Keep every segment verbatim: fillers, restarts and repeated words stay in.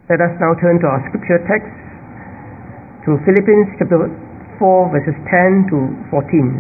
Let us now turn to our scripture text, to Philippians chapter four, verses ten to fourteen.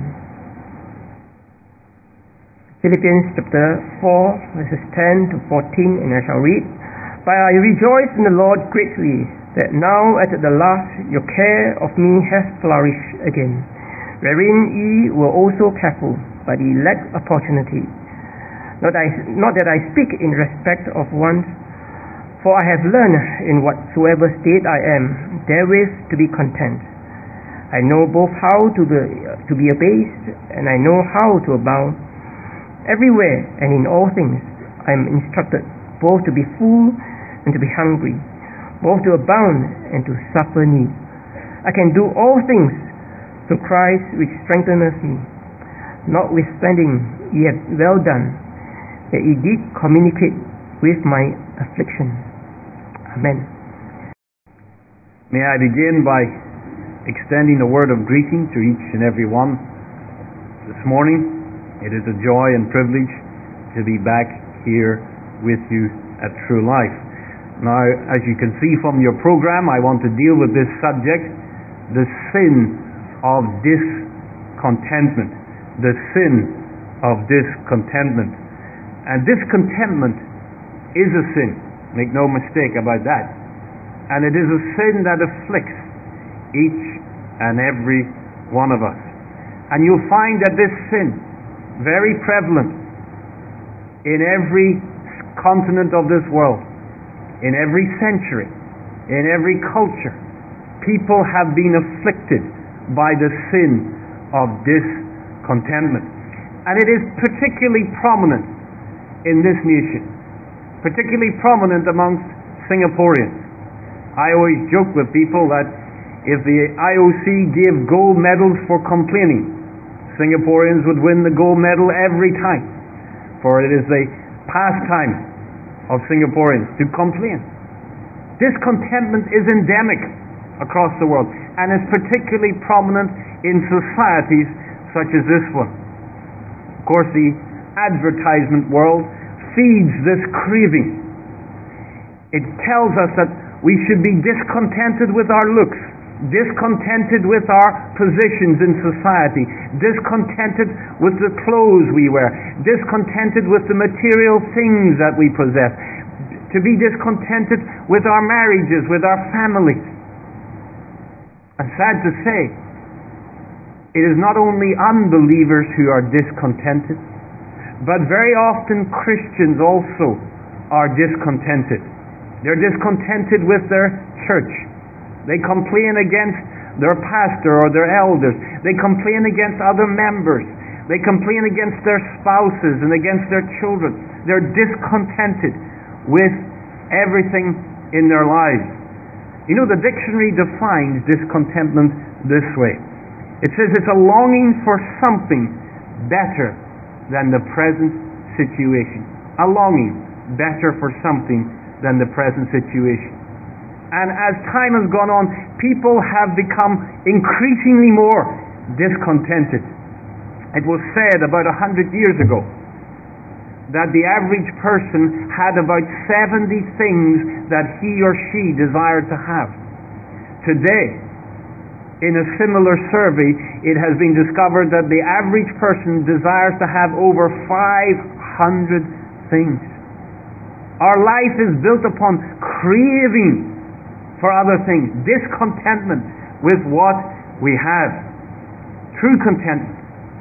Philippians chapter four, verses ten to fourteen, and I shall read. But I rejoice in the Lord greatly, that now at the last your care of me hath flourished again, wherein ye were also careful, but ye lacked opportunity. Not, I, not that I speak in respect of one, for I have learned in whatsoever state I am, therewith to be content. I know both how to be, to be abased, and I know how to abound. Everywhere and in all things I am instructed, both to be full and to be hungry, both to abound and to suffer need. I can do all things through Christ which strengtheneth me. Notwithstanding, ye have well done, that ye did communicate with my affliction. Amen. May I begin by extending a word of greeting to each and every one this morning. It is a joy and privilege to be back here with you at True Life. Now, as you can see from your program, I want to deal with this subject, the sin of discontentment. The sin of discontentment. And discontentment is a sin. Make no mistake about that. And it is a sin that afflicts each and every one of us. And you'll find that this sin, very prevalent in every continent of this world, in every century, in every culture, people have been afflicted by the sin of discontentment. And it is particularly prominent in this nation, particularly prominent amongst Singaporeans. I always joke with people that if the I O C gave gold medals for complaining, Singaporeans would win the gold medal every time, for it is the pastime of Singaporeans to complain. Discontentment is endemic across the world, and is particularly prominent in societies such as this one. Of course, the advertisement world feeds this craving. It tells us that we should be discontented with our looks, discontented with our positions in society, discontented with the clothes we wear, discontented with the material things that we possess, to be discontented with our marriages, with our families. And sad to say, it is not only unbelievers who are discontented, but very often Christians also are discontented. They're discontented with their church. They complain against their pastor or their elders. They complain against other members. They complain against their spouses and against their children. They're discontented with everything in their lives. You know, the dictionary defines discontentment this way. It says it's a longing for something better than the present situation. A longing better for something than the present situation. And as time has gone on, people have become increasingly more discontented. It was said about a hundred years ago that the average person had about seventy things that he or she desired to have. Today, in a similar survey, it has been discovered that the average person desires to have over five hundred things. Our life is built upon craving for other things, discontentment with what we have. True contentment,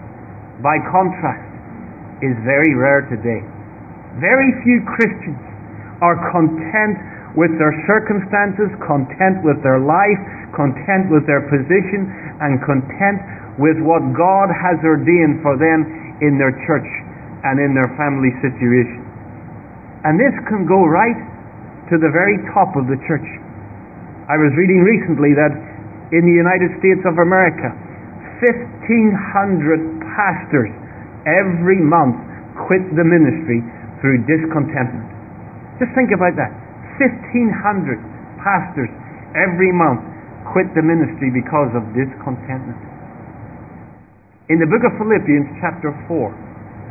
by contrast, is very rare today. Very few Christians are content with their circumstances, content with their life, content with their position, and content with what God has ordained for them in their church and in their family situation. And this can go right to the very top of the church. I was reading recently that in the United States of America, fifteen hundred pastors every month quit the ministry through discontentment. Just think about that. fifteen hundred pastors every month quit the ministry because of discontentment. In the book of Philippians chapter four,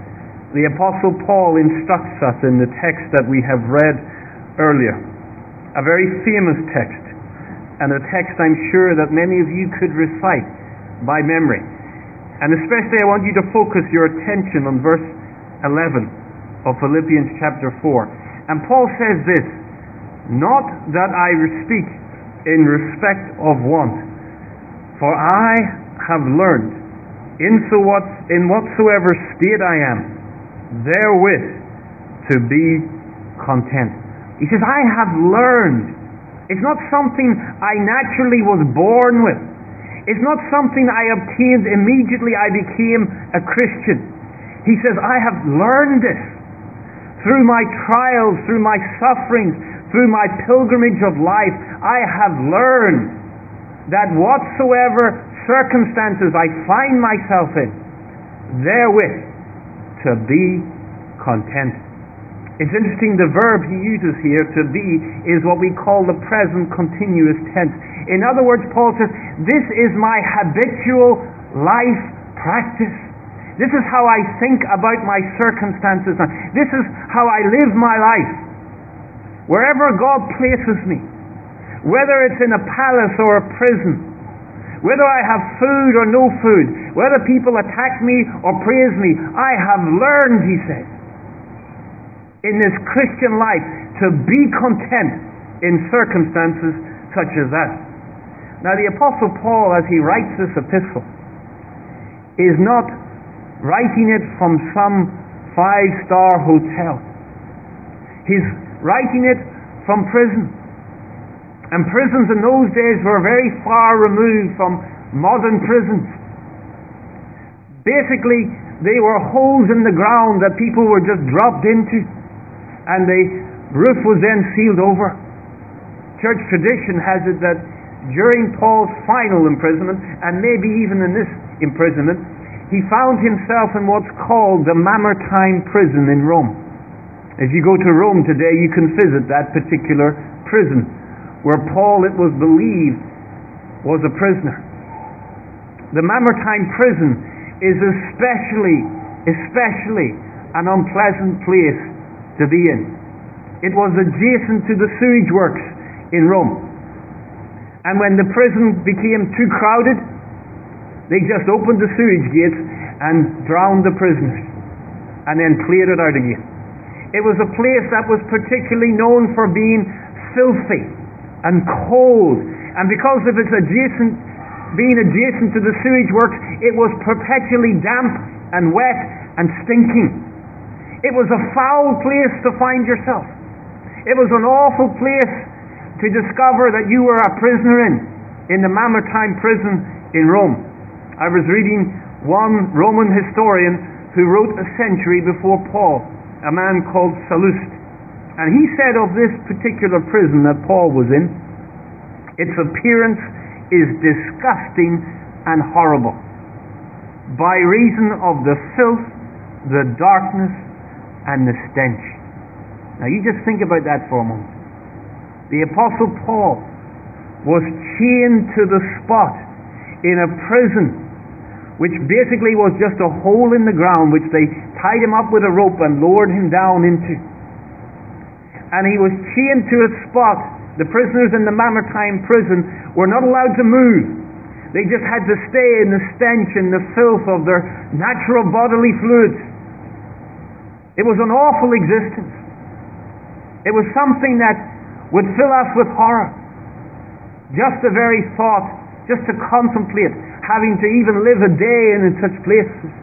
the Apostle Paul instructs us in the text that we have read earlier. a very famous text, and a text I'm sure that many of you could recite by memory. And especially I want you to focus your attention on verse eleven of Philippians chapter four. And Paul says this, "Not that I speak in respect of want, for I have learned in so what in whatsoever state I am, therewith to be content." He says, I have learned. It's not something I naturally was born with. It's not something I obtained immediately I became a Christian. He says, I have learned this through my trials, through my sufferings, through my pilgrimage of life. I have learned that whatsoever circumstances I find myself in, therewith to be content. It's interesting, the verb he uses here, to be, is what we call the present continuous tense. In other words, Paul says, this is my habitual life practice. This is how I think about my circumstances. This is how I live my life. Wherever God places me, whether it's in a palace or a prison, whether I have food or no food, whether people attack me or praise me, I have learned, he says, in this Christian life to be content in circumstances such as that. Now the Apostle Paul, as he writes this epistle, is not writing it from some five-star hotel. He's writing it from prison. And prisons in those days were very far removed from modern prisons. Basically, they were holes in the ground that people were just dropped into, and the roof was then sealed over. Church tradition has it that during Paul's final imprisonment, and maybe even in this imprisonment, he found himself in what's called the Mamertine prison in Rome. If you go to Rome today, you can visit that particular prison, where Paul, it was believed, was a prisoner. The Mamertine prison is especially, especially an unpleasant place to be in. It was adjacent to the sewage works in Rome. And when the prison became too crowded, they just opened the sewage gates and drowned the prisoners, and then cleared it out again. It was a place that was particularly known for being filthy and cold, and because of its adjacent, being adjacent to the sewage works, it was perpetually damp and wet and stinking. It was a foul place to find yourself. It was an awful place to discover that you were a prisoner in, in the Mamertine prison in Rome. I was reading one Roman historian who wrote a century before Paul, a man called Sallust. And he said of this particular prison that Paul was in, its appearance is disgusting and horrible, by reason of the filth, the darkness, and the stench. Now you just think about that for a moment. The Apostle Paul was chained to the spot in a prison, which basically was just a hole in the ground which they tied him up with a rope and lowered him down into. And he was chained to a spot. The prisoners in the Mamertine prison were not allowed to move. They just had to stay in the stench and the filth of their natural bodily fluids. It was an awful existence. It was something that would fill us with horror. Just the very thought, just to contemplate having to even live a day in such places.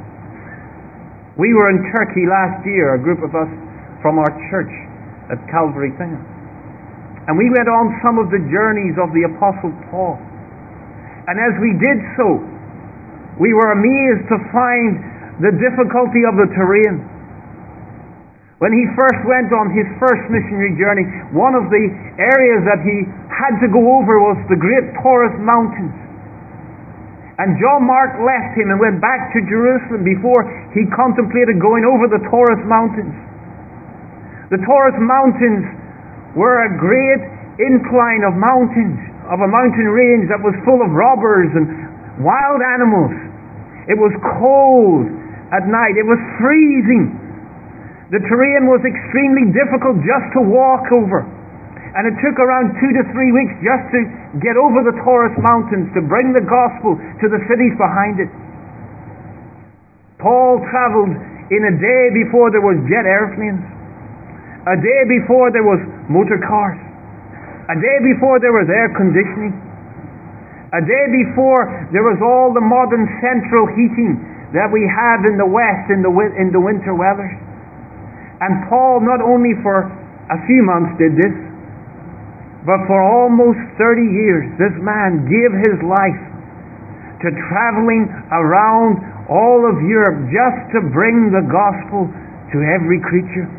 We were in Turkey last year, a group of us from our church at Calvary Thing. And we went on some of the journeys of the Apostle Paul. And as we did so, we were amazed to find the difficulty of the terrain. When he first went on his first missionary journey, one of the areas that he had to go over was the great Taurus Mountains. And John Mark left him and went back to Jerusalem before he contemplated going over the Taurus Mountains. The Taurus Mountains were a great incline of mountains, of a mountain range that was full of robbers and wild animals. It was cold at night. It was freezing. The terrain was extremely difficult just to walk over. And it took around two to three weeks just to get over the Taurus Mountains to bring the gospel to the cities behind it. Paul traveled in a day before there was jet airplanes, a day before there was motor cars, a day before there was air conditioning, a day before there was all the modern central heating that we have in the West in the, in the winter weather. And Paul not only for a few months did this, but for almost thirty years this man gave his life to traveling around all of Europe just to bring the gospel to every creature.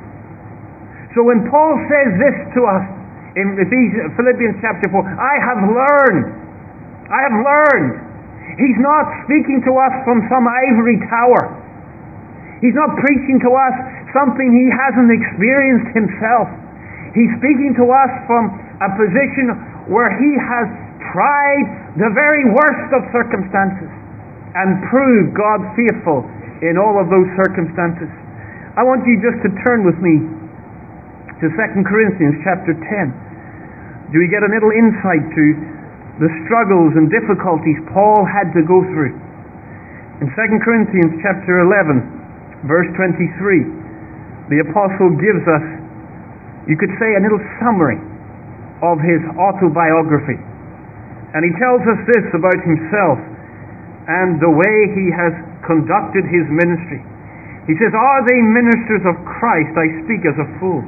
So when Paul says this to us in Ephesians, Philippians chapter four, I have learned, I have learned. He's not speaking to us from some ivory tower. He's not preaching to us something he hasn't experienced himself. He's speaking to us from a position where he has tried the very worst of circumstances and proved God faithful in all of those circumstances. I want you just to turn with me to Second Corinthians chapter ten. Do we get a little insight to the struggles and difficulties Paul had to go through? In Second Corinthians chapter eleven, verse twenty-three, the apostle gives us, you could say, a little summary of his autobiography. And he tells us this about himself and the way he has conducted his ministry. He says, are they ministers of Christ? I speak as a fool.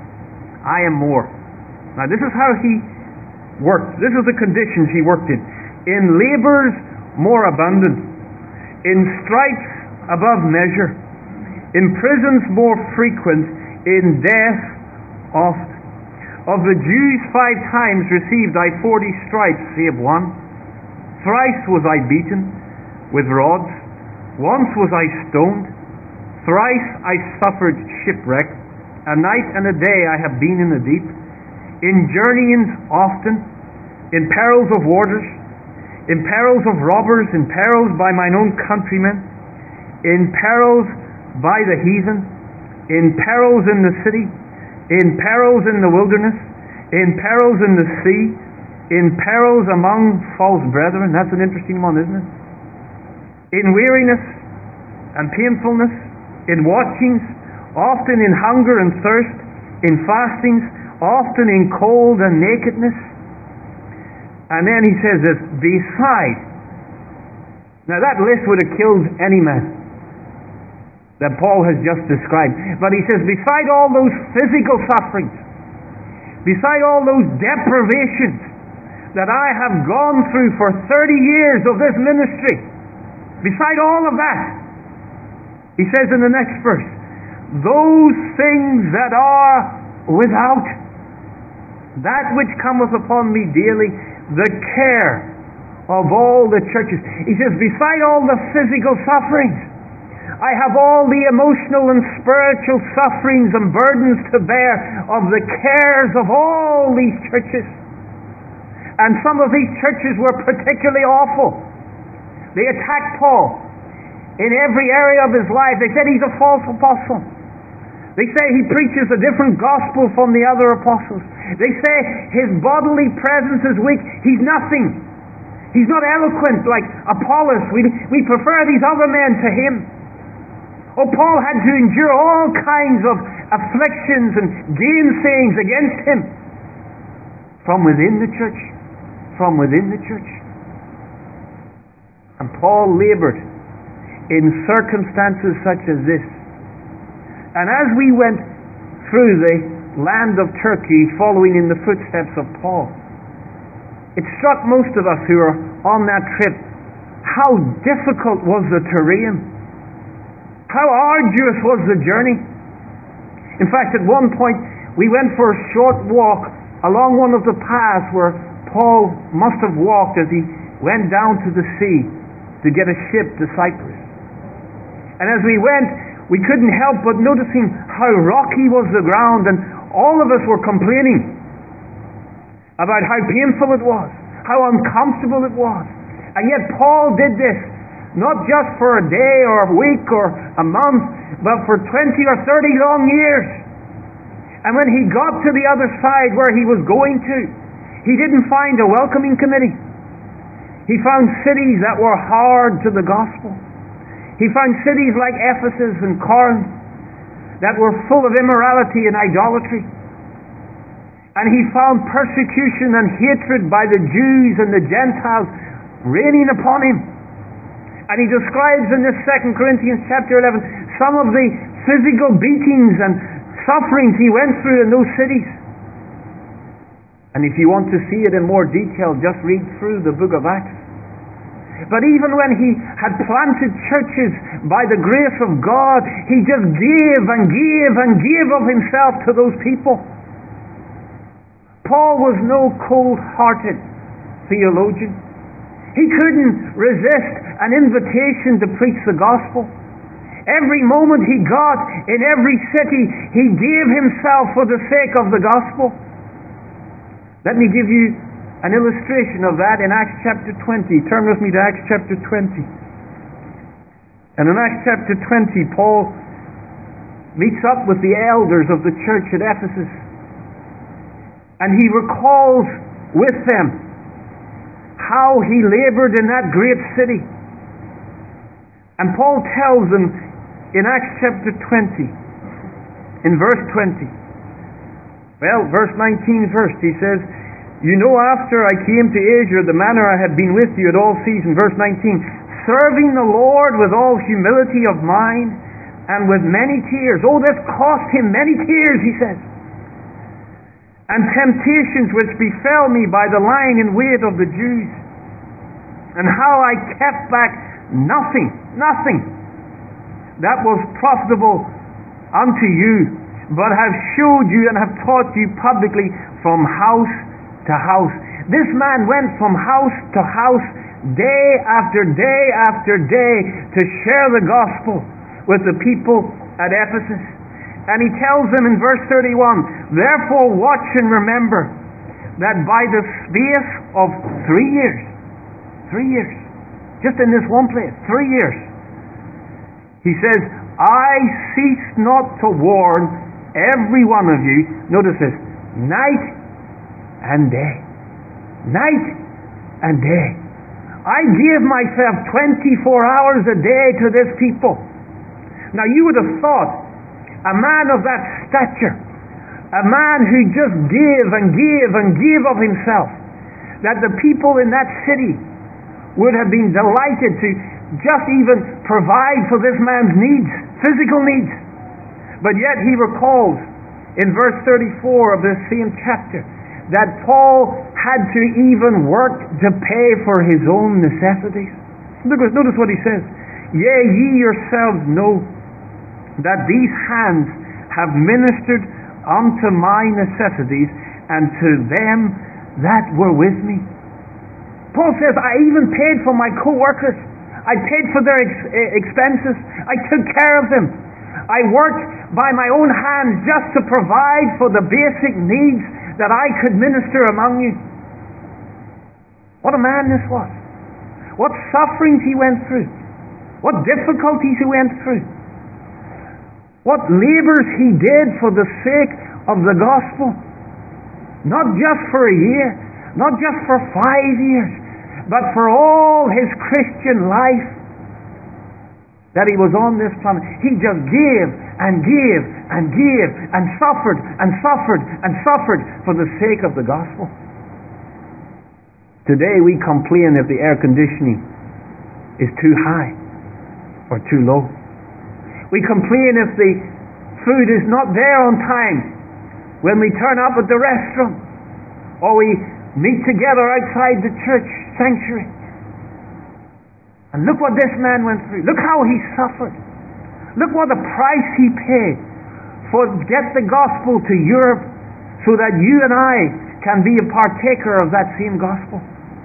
I am more. Now this is how he worked. This is the conditions he worked in. In labors more abundant, in stripes above measure, in prisons more frequent, in death oft. Of the Jews five times received I forty stripes, save one. Thrice was I beaten with rods. Once was I stoned. Thrice I suffered shipwreck. A night and a day I have been in the deep. In journeyings often, in perils of warders, in perils of robbers, in perils by mine own countrymen, in perils by the heathen, in perils in the city, in perils in the wilderness, in perils in the sea, in perils among false brethren. That's an interesting one, isn't it? In weariness and painfulness, in watchings, often in hunger and thirst, in fastings, often in cold and nakedness. And then he says this, beside. Now that list would have killed any man that Paul has just described. But he says, beside all those physical sufferings, beside all those deprivations that I have gone through for thirty years of this ministry, beside all of that, he says in the next verse, those things that are without, that which cometh upon me daily, the care of all the churches. He says, beside all the physical sufferings, I have all the emotional and spiritual sufferings and burdens to bear of the cares of all these churches. And some of these churches were particularly awful. They attacked Paul in every area of his life. They said he's a false apostle. They say he preaches a different gospel from the other apostles. They say his bodily presence is weak. He's nothing. He's not eloquent like Apollos. We, we prefer these other men to him. Oh, Paul had to endure all kinds of afflictions and gainsayings against him from within the church, from within the church. And Paul labored in circumstances such as this. And as we went through the land of Turkey, following in the footsteps of Paul, it struck most of us who were on that trip how difficult was the terrain. How arduous was the journey. In fact, at one point, we went for a short walk along one of the paths where Paul must have walked as he went down to the sea to get a ship to Cyprus. And as we went, we couldn't help but noticing how rocky was the ground, and all of us were complaining about how painful it was, how uncomfortable it was. And yet Paul did this not just for a day or a week or a month, but for twenty or thirty long years. And when he got to the other side where he was going to, he didn't find a welcoming committee. He found cities that were hard to the gospel. He found cities like Ephesus and Corinth that were full of immorality and idolatry. And he found persecution and hatred by the Jews and the Gentiles raining upon him. And he describes in this Second Corinthians chapter eleven some of the physical beatings and sufferings he went through in those cities. And if you want to see it in more detail, just read through the book of Acts. But even when he had planted churches by the grace of God, he just gave and gave and gave of himself to those people. Paul was no cold-hearted theologian. He couldn't resist an invitation to preach the gospel. Every moment he got in every city, he gave himself for the sake of the gospel. Let me give you an illustration of that in Acts chapter twenty. Turn with me to Acts chapter twenty. And in Acts chapter twenty, Paul meets up with the elders of the church at Ephesus. And he recalls with them how he labored in that great city. And Paul tells them in Acts chapter twenty, in verse twenty, well, verse nineteen first, he says, "You know, after I came to Asia, the manner I had been with you at all seasons," verse nineteen, "serving the Lord with all humility of mind and with many tears." Oh, this cost him many tears, he says. "And temptations which befell me by the lying in wait of the Jews. And how I kept back nothing, nothing that was profitable unto you, but have showed you and have taught you publicly from house to house." This man went from house to house, day after day after day, to share the gospel with the people at Ephesus. And he tells them in verse thirty-one, "Therefore watch and remember that by the space of three years, three years, just in this one place, three years, he says, I cease not to warn every one of you," notice this, "night and day." Night and day. I give myself twenty-four hours a day to this people. Now you would have thought a man of that stature, a man who just gave and gave and gave of himself, that the people in that city would have been delighted to just even provide for this man's needs, physical needs. But yet he recalls in verse thirty-four of this same chapter that Paul had to even work to pay for his own necessities. Notice, notice what he says. "Yea, ye yourselves know that these hands have ministered unto my necessities, and to them that were with me." Paul says, I even paid for my co-workers. I paid for their ex- expenses. I took care of them. I worked by my own hands just to provide for the basic needs that I could minister among you. What a man this was. What sufferings he went through. What difficulties he went through. What labors he did for the sake of the gospel. Not just for a year, not just for five years, but for all his Christian life that he was on this planet. He just gave and gave and gave and suffered and suffered and suffered for the sake of the gospel. Today we complain if the air conditioning is too high or too low. We complain if the food is not there on time when we turn up at the restaurant, or we meet together outside the church sanctuary. And look what this man went through. Look how he suffered. Look what the price he paid for get the gospel to Europe so that you and I can be a partaker of that same gospel.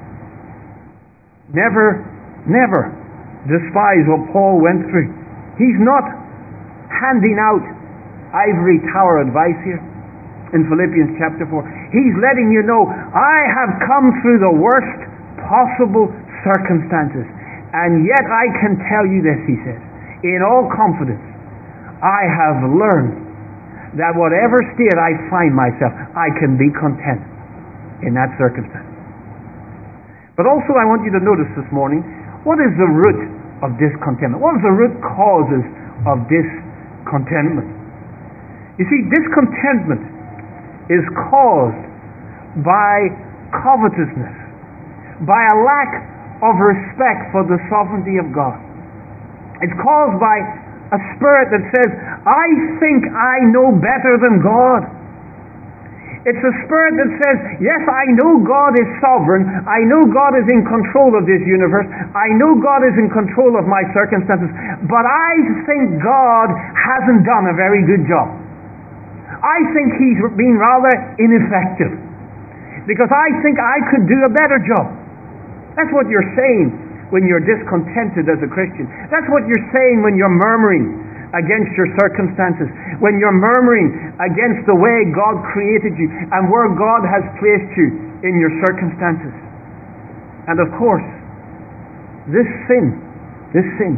Never, never despise what Paul went through. He's not handing out ivory tower advice here in Philippians chapter four. He's letting you know, I have come through the worst possible circumstances, and yet I can tell you this, he says, in all confidence, I have learned that whatever state I find myself, I can be content in that circumstance. But also I want you to notice this morning, what is the root of discontentment? What is the root causes of discontentment? You see, discontentment is caused by covetousness, by a lack of respect for the sovereignty of God. It's caused by a spirit that says, I think I know better than God. It's a spirit that says, yes, I know God is sovereign. I know God is in control of this universe. I know God is in control of my circumstances. But I think God hasn't done a very good job. I think He's been rather ineffective. Because I think I could do a better job. That's what you're saying when you're discontented as a Christian. That's what you're saying when you're murmuring against your circumstances, when you're murmuring against the way God created you and where God has placed you in your circumstances. And of course, this sin, this sin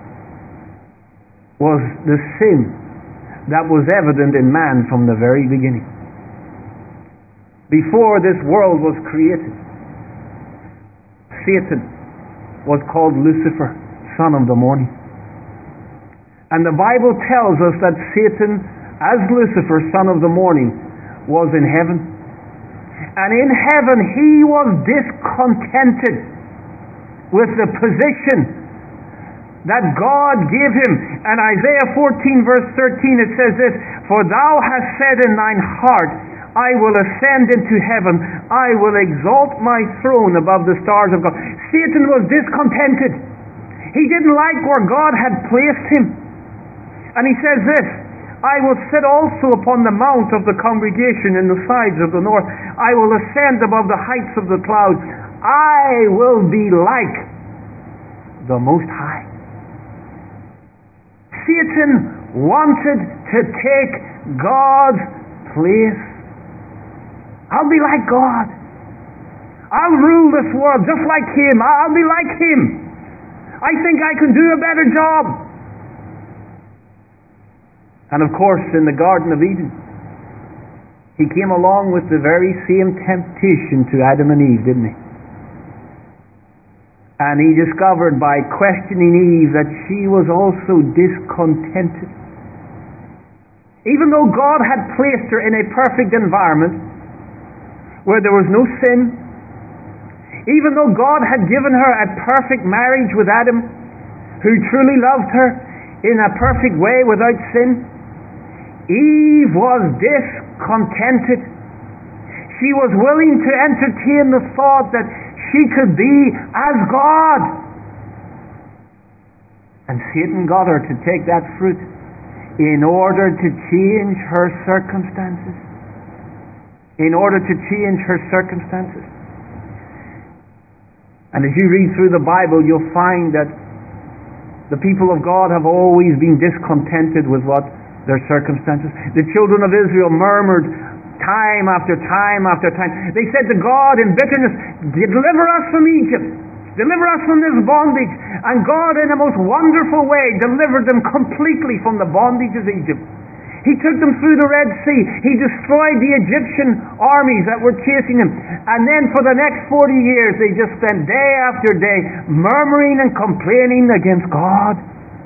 was the sin that was evident in man from the very beginning. Before this world was created, Satan was called Lucifer, son of the morning. And the Bible tells us that Satan, as Lucifer, son of the morning, was in heaven. And in heaven he was discontented with the position that God gave him. And Isaiah fourteen verse thirteen, it says this, For thou hast said in thine heart, I will ascend into heaven, I will exalt my throne above the stars of God. Satan was discontented. He didn't like where God had placed him. And he says this, I will sit also upon the mount of the congregation in the sides of the north. I will ascend above the heights of the clouds. I will be like the Most High. Satan wanted to take God's place. I'll be like God. I'll rule this world just like Him. I'll be like Him. I think I can do a better job. And of course, in the Garden of Eden, he came along with the very same temptation to Adam and Eve, didn't he? And he discovered by questioning Eve that she was also discontented. Even though God had placed her in a perfect environment where there was no sin, even though God had given her a perfect marriage with Adam, who truly loved her in a perfect way without sin, Eve was discontented. She was willing to entertain the thought that she could be as God. And Satan got her to take that fruit in order to change her circumstances. In order to change her circumstances. And as you read through the Bible, you'll find that the people of God have always been discontented with what their circumstances. The children of Israel murmured time after time after time. They said to God in bitterness, deliver us from Egypt. Deliver us from this bondage. And God in a most wonderful way delivered them completely from the bondage of Egypt. He took them through the Red Sea. He destroyed the Egyptian armies that were chasing them. And then for the next forty years they just spent day after day murmuring and complaining against God.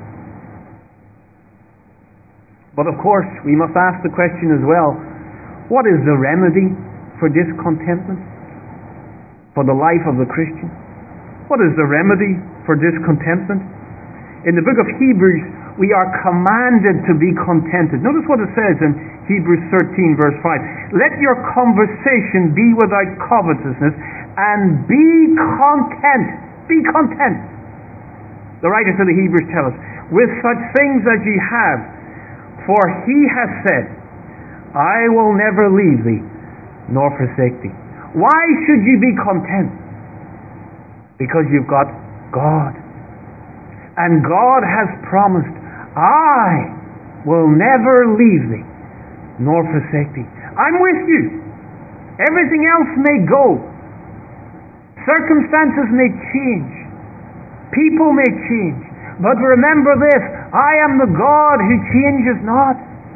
But of course, we must ask the question as well, what is the remedy for discontentment? For the life of the Christian? What is the remedy for discontentment? In the book of Hebrews, we are commanded to be contented. Notice what it says in Hebrews thirteen verse five. Let your conversation be without covetousness and be content. Be content. The writer to the Hebrews tells us, with such things as ye have, for he has said, I will never leave thee nor forsake thee. Why should you be content? Because you've got God. And God has promised, I will never leave thee nor forsake thee. I'm with you. Everything else may go. Circumstances may change. People may change. But remember this, I am the God who changes not.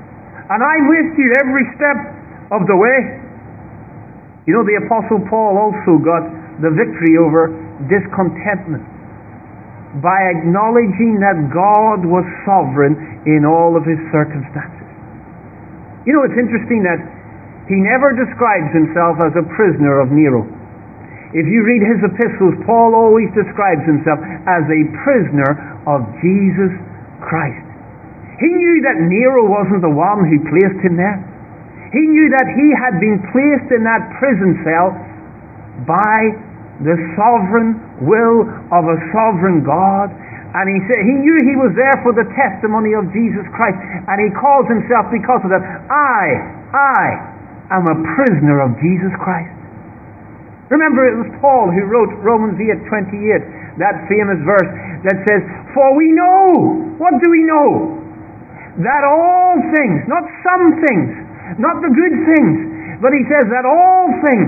and I'm with you every step of the way. You know, the Apostle Paul also got the victory over discontentment by acknowledging that God was sovereign in all of his circumstances. You know, it's interesting that he never describes himself as a prisoner of Nero. If you read his epistles, Paul always describes himself as a prisoner of Jesus Christ. He knew that Nero wasn't the one who placed him there. He knew that he had been placed in that prison cell by the sovereign will of a sovereign God. And he said he knew he was there for the testimony of Jesus Christ. And he calls himself, because of that, I, I am a prisoner of Jesus Christ. Remember, it was Paul who wrote Romans eight twenty-eight, that famous verse that says, "For we know," what do we know? "That all things," not some things, not the good things, but he says that all things,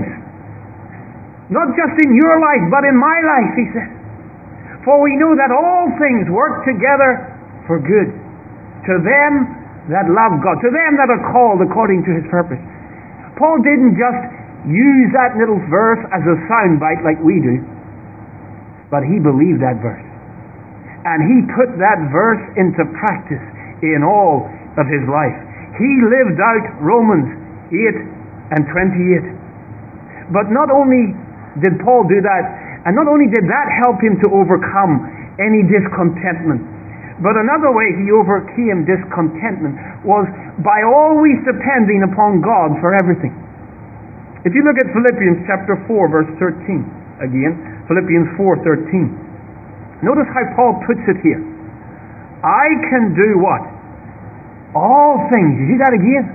not just in your life, but in my life, he says, "For we know that all things work together for good, to them that love God," to them that are called according to his purpose. Paul didn't just use that little verse as a soundbite like we do, but he believed that verse. And he put that verse into practice in all of his life. He lived out Romans eight and twenty-eight. But not only did Paul do that, and not only did that help him to overcome any discontentment, but another way he overcame discontentment was by always depending upon God for everything. If you look at Philippians chapter four, verse thirteen, again, Philippians four thirteen, notice how Paul puts it here. I can do what? All things. You see that again?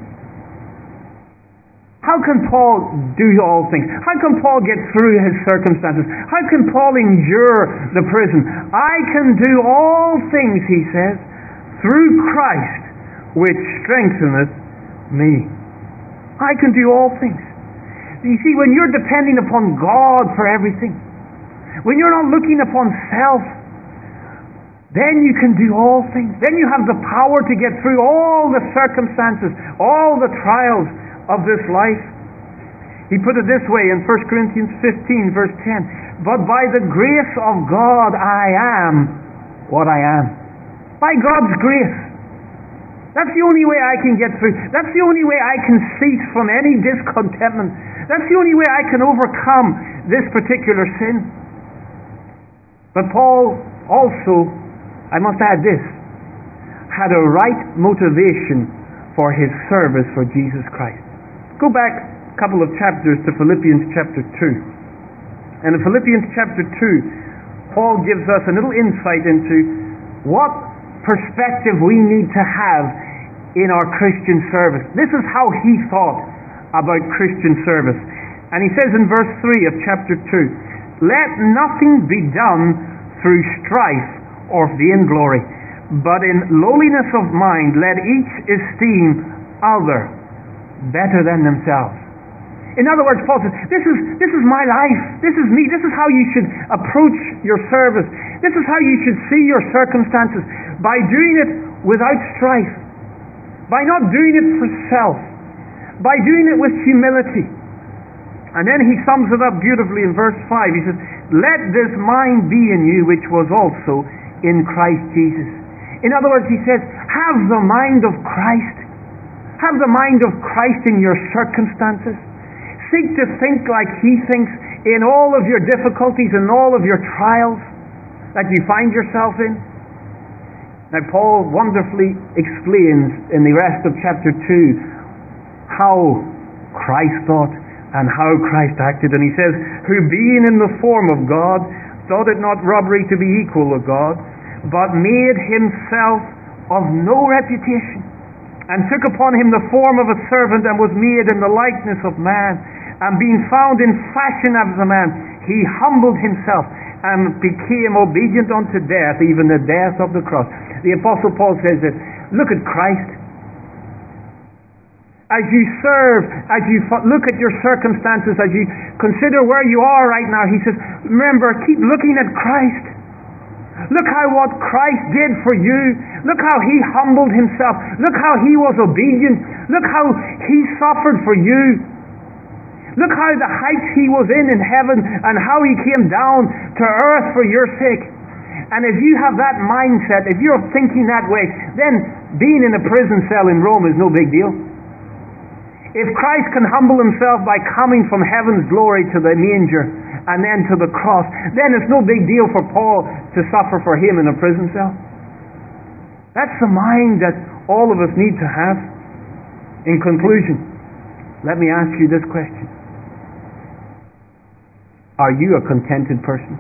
How can Paul do all things? How can Paul get through his circumstances? How can Paul endure the prison? I can do all things, he says, through Christ, which strengtheneth me. I can do all things. You see, when you're depending upon God for everything, when you're not looking upon self, then you can do all things. Then you have the power to get through all the circumstances, all the trials of this life. He put it this way in First Corinthians fifteen, verse ten, "But by the grace of God I am what I am." By God's grace. That's the only way I can get through. That's the only way I can cease from any discontentment. That's the only way I can overcome this particular sin. But Paul also, I must add this, had a right motivation for his service for Jesus Christ. Go back a couple of chapters to Philippians chapter two. And in Philippians chapter two, Paul gives us a little insight into what perspective we need to have in our Christian service. This is how he thought about Christian service. And he says in verse three of chapter two, "Let nothing be done through strife or vainglory, but in lowliness of mind let each esteem other better than themselves." In other words, Paul says, this is, this is my life. This is me. This is how you should approach your service. This is how you should see your circumstances. By doing it without strife. By not doing it for self. By doing it with humility. And then he sums it up beautifully in verse five. He says, "Let this mind be in you which was also in Christ Jesus." In other words, he says, have the mind of Christ. Have the mind of Christ in your circumstances. Seek to think like he thinks in all of your difficulties and all of your trials that you find yourself in. Now, Paul wonderfully explains in the rest of chapter two how Christ thought and how Christ acted. And he says, "Who being in the form of God, thought it not robbery to be equal with God, but made himself of no reputation, and took upon him the form of a servant, and was made in the likeness of man. And being found in fashion as a man, he humbled himself, and became obedient unto death, even the death of the cross." The Apostle Paul says this, look at Christ. As you serve, as you look at your circumstances, as you consider where you are right now, he says, remember, keep looking at Christ. Look how what Christ did for you. Look how He humbled Himself. Look how He was obedient. Look how He suffered for you. Look how the heights He was in in heaven and how He came down to earth for your sake. And if you have that mindset, if you're thinking that way, then being in a prison cell in Rome is no big deal. If Christ can humble Himself by coming from heaven's glory to the manger and then to the cross, then it's no big deal for Paul to suffer for him in a prison cell. That's the mind that all of us need to have. In conclusion, let me ask you this question. Are you a contented person?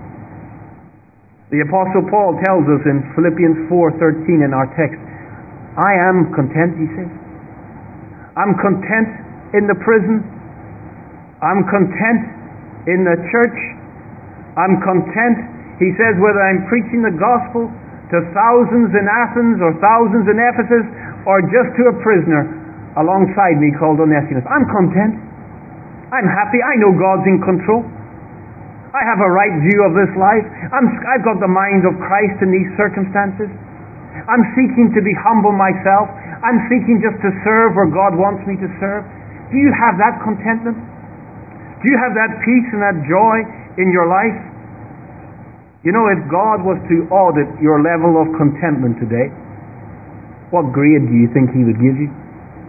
The Apostle Paul tells us in Philippians four thirteen in our text, I am content, he says. I'm content in the prison. I'm content in the church. I'm content, he says, whether I'm preaching the gospel to thousands in Athens or thousands in Ephesus or just to a prisoner alongside me called Onesimus. I'm content. I'm happy. I know God's in control. I have a right view of this life. I'm, I've got the mind of Christ in these circumstances. I'm seeking to be humble myself. I'm seeking just to serve where God wants me to serve. Do you have that contentment? Do you have that peace and that joy in your life? You know, if God was to audit your level of contentment today, what grade do you think He would give you?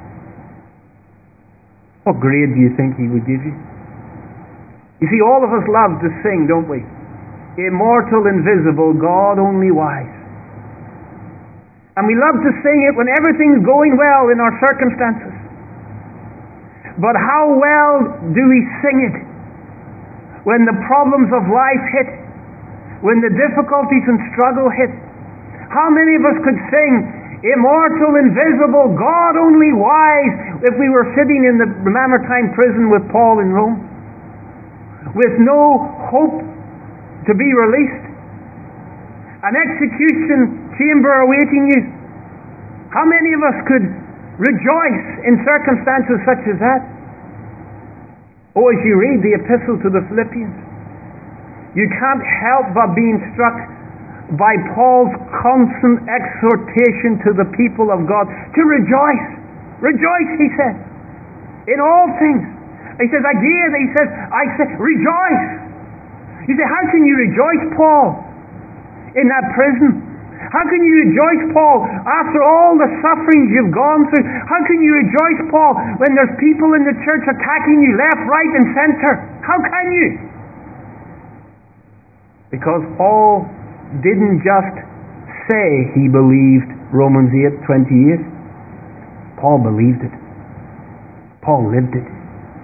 What grade do you think He would give you? You see, all of us love to sing, don't we? Immortal, invisible, God only wise. And we love to sing it when everything's going well in our circumstances. But how well do we sing it when the problems of life hit? When the difficulties and struggle hit? How many of us could sing, immortal, invisible, God only wise, if we were sitting in the Mamertine prison with Paul in Rome? With no hope to be released? An execution chamber awaiting you? How many of us could rejoice in circumstances such as that? Oh, as you read the epistle to the Philippians, you can't help but being struck by Paul's constant exhortation to the people of God to rejoice. Rejoice, he says, in all things. He says again, he says, I say, rejoice. You say, how can you rejoice, Paul, in that prison? How can you rejoice, Paul, after all the sufferings you've gone through? How can you rejoice, Paul, when there's people in the church attacking you left, right, and center? How can you? Because Paul didn't just say he believed Romans eight twenty-eight. Paul believed it. Paul lived it.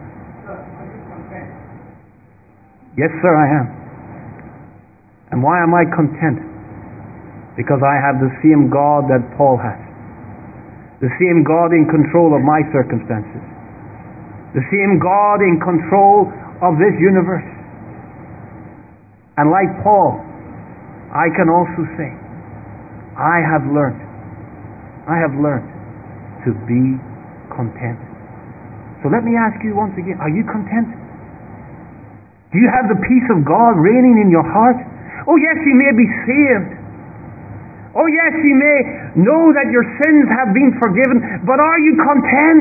Yes, sir, I am. And why am I content? Because I have the same God that Paul has. The same God in control of my circumstances. The same God in control of this universe. And like Paul, I can also say, I have learned, I have learned to be content. So let me ask you once again, are you content? Do you have the peace of God reigning in your heart? Oh yes, you may be saved. Oh yes, you may know that your sins have been forgiven, but are you content?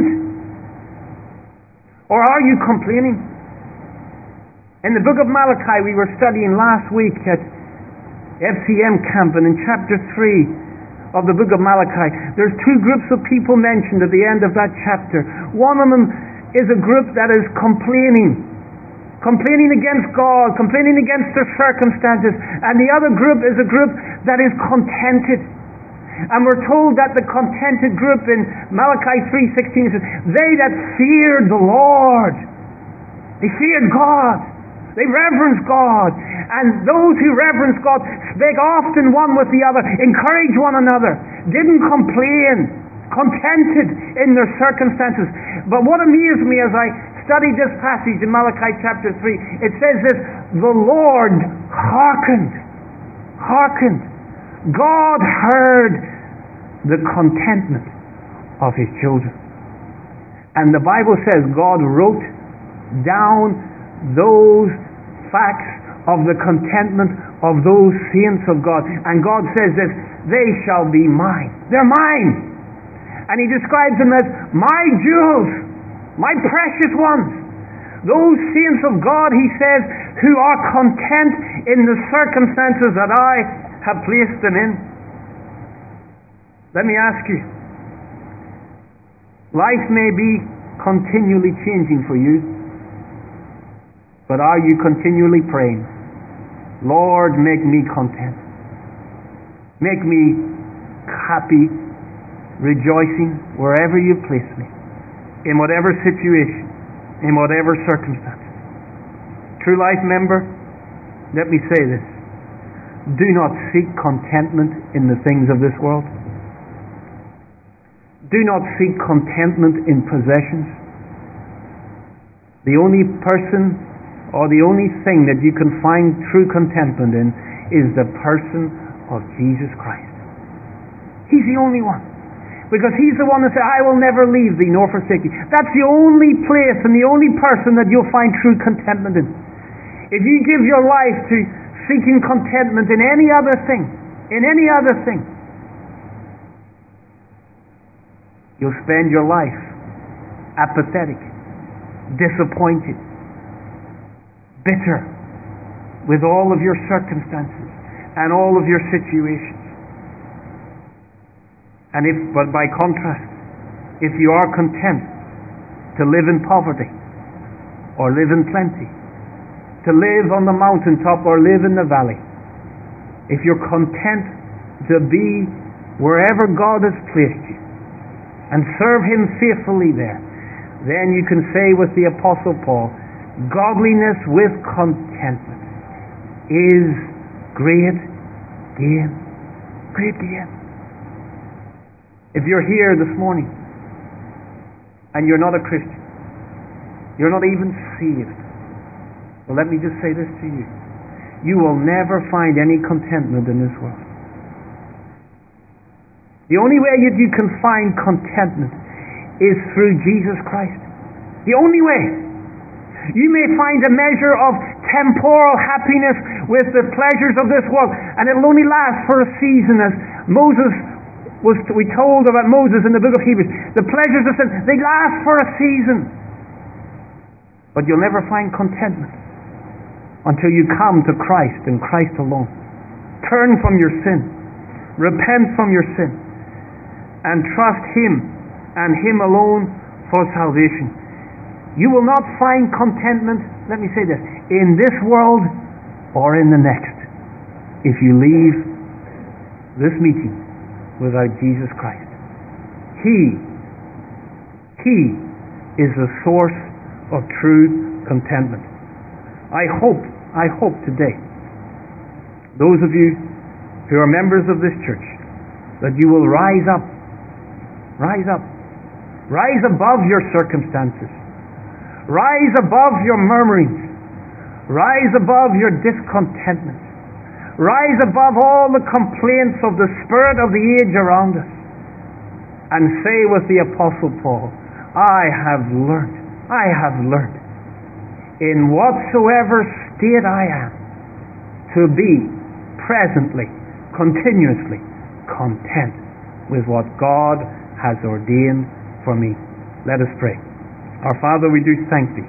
Or are you complaining? In the book of Malachi we were studying last week at F C M camp, and in chapter three of the book of Malachi, there's two groups of people mentioned at the end of that chapter. One of them is a group that is complaining. Complaining against God, complaining against their circumstances. And the other group is a group that is contented. And we're told that the contented group in Malachi three sixteen says, they that feared the Lord. They feared God. They reverenced God. And those who reverenced God spake often one with the other, encouraged one another, didn't complain, contented in their circumstances. But what amazed me as I studied this passage in Malachi chapter three, it says this, the Lord hearkened, hearkened. God heard the contentment of His children. And the Bible says God wrote down those facts of the contentment of those saints of God. And God says this, they shall be mine. They're mine. And He describes them as my jewels, my precious ones. Those saints of God, He says, who are content in the circumstances that I have placed them in. Let me ask you, life may be continually changing for you, but are you continually praying, Lord, make me content, make me happy, rejoicing wherever you place me, in whatever situation, in whatever circumstance? True Life member, let me say this. Do not seek contentment in the things of this world. Do not seek contentment in possessions. The only person or the only thing that you can find true contentment in is the person of Jesus Christ. He's the only one. Because He's the one that said, I will never leave thee nor forsake thee. That's the only place and the only person that you'll find true contentment in. If you give your life to seeking contentment in any other thing, in any other thing, you'll spend your life apathetic, disappointed, bitter with all of your circumstances and all of your situations. And if, but by contrast, if you are content to live in poverty or live in plenty, to live on the mountaintop or live in the valley, if you're content to be wherever God has placed you and serve Him faithfully there, then you can say with the Apostle Paul, godliness with contentment is great gain. Great gain. If you're here this morning and you're not a Christian, you're not even saved, well, let me just say this to you. You will never find any contentment in this world. The only way that you can find contentment is through Jesus Christ. The only way. You may find a measure of temporal happiness with the pleasures of this world, and it'll only last for a season, as Moses was we told about Moses in the book of Hebrews. The pleasures of sin, they last for a season. But you'll never find contentment until you come to Christ and Christ alone. Turn from your sin. Repent from your sin. And trust Him and Him alone for salvation. You will not find contentment, let me say this, in this world or in the next, if you leave this meeting without Jesus Christ. He, He is the source of true contentment. I hope, I hope today, those of you who are members of this church, that you will rise up, rise up, rise above your circumstances, rise above your murmurings, rise above your discontentment, rise above all the complaints of the spirit of the age around us, and say with the Apostle Paul, I have learned, I have learned, in whatsoever state I am, to be presently, continuously content with what God has ordained for me. Let us pray. Our Father, we do thank Thee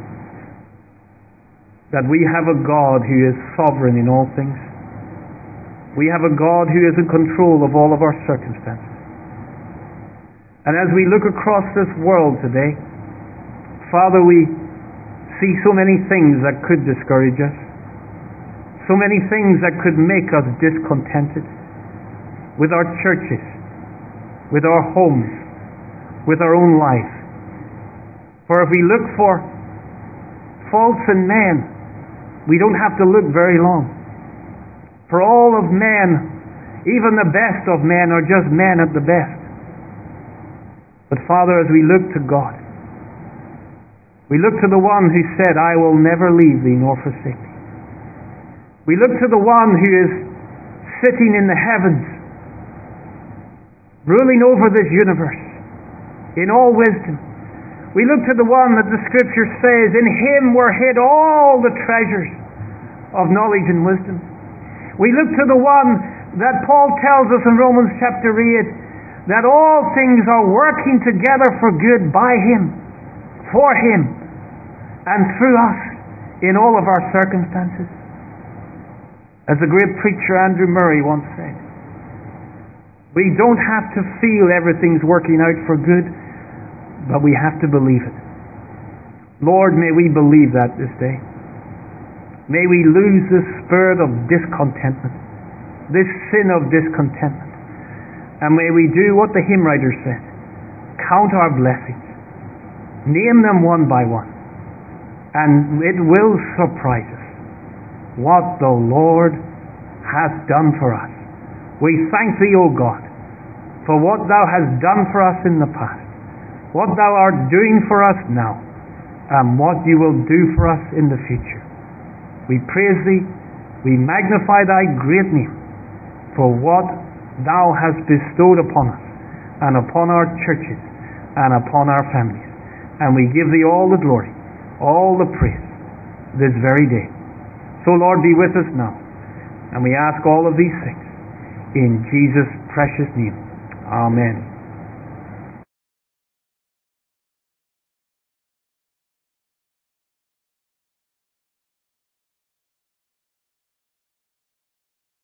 that we have a God who is sovereign in all things. We have a God who is in control of all of our circumstances. And as we look across this world today, Father, we see so many things that could discourage us, so many things that could make us discontented with our churches, with our homes, with our own life. For if we look for faults in man, we don't have to look very long. For all of men, even the best of men, are just men at the best. But Father, as we look to God, we look to the one who said, I will never leave thee nor forsake thee. We look to the one who is sitting in the heavens, ruling over this universe in all wisdom. We look to the one that the Scripture says, in Him were hid all the treasures of knowledge and wisdom. We look to the one that Paul tells us in Romans chapter eight, that all things are working together for good by Him, for Him, and through us in all of our circumstances. As the great preacher Andrew Murray once said, we don't have to feel everything's working out for good, but we have to believe it. Lord, may we believe that this day. May we lose this spirit of discontentment, this sin of discontentment. And may we do what the hymn writer said, count our blessings, name them one by one, and it will surprise us what the Lord hath done for us. We thank Thee, O God, for what Thou hast done for us in the past, what Thou art doing for us now, and what You will do for us in the future. We praise Thee, we magnify Thy great name for what Thou hast bestowed upon us, and upon our churches, and upon our families. And we give Thee all the glory, all the praise, this very day. So Lord, be with us now, and we ask all of these things in Jesus' precious name. Amen.